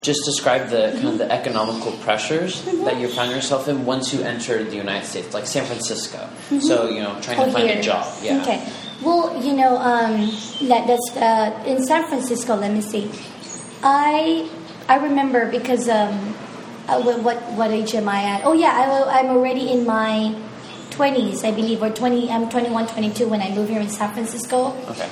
just describe the kind of the economical pressures that you found yourself in once you entered the United States, like San Francisco. So, trying to find a job. Yeah. Okay. Well, that's in San Francisco. Let me see. I remember because what age am I at? Oh yeah, I'm already in my 20s, I believe, or 20. I'm 21, 22 when I moved here in San Francisco. Okay.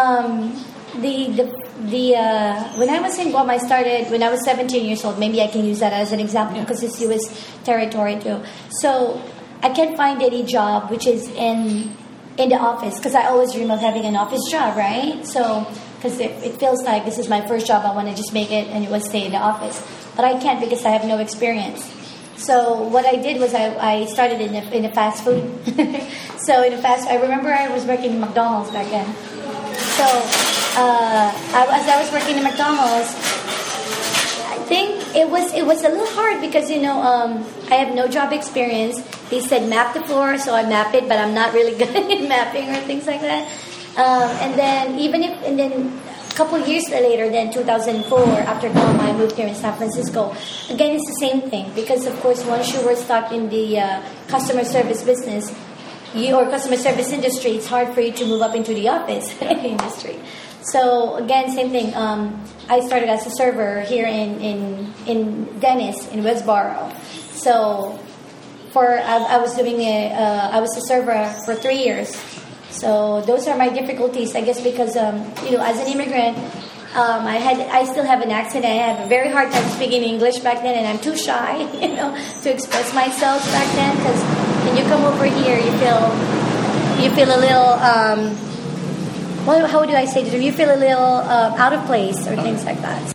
When I was in Guam, I started when I was 17 years old. Maybe I can use that as an example because it's U.S. territory too. So I can't find any job which is in the office because I always dream of having an office job, right? So because it feels like this is my first job, I want to just make it and it will stay in the office. But I can't because I have no experience. So what I did was I started in the fast food. So I remember I was working in McDonald's back then. So as I was working in McDonald's, I think it was a little hard because I have no job experience. They said map the floor, so I map it, but I'm not really good at mapping or things like that. And then a couple of years later, then 2004, after Guam, I moved here in San Francisco. Again, it's the same thing because, of course, once you were stuck in the customer service business or customer service industry, it's hard for you to move up into the office industry. So, again, same thing. I started as a server here in Venice, in Westboro. So, I was a server for 3 years. So those are my difficulties, I guess, because as an immigrant, I still have an accent. I have a very hard time speaking English back then, and I'm too shy, to express myself back then. Because when you come over here, you feel a little. How do I say this? You feel a little out of place or things like that.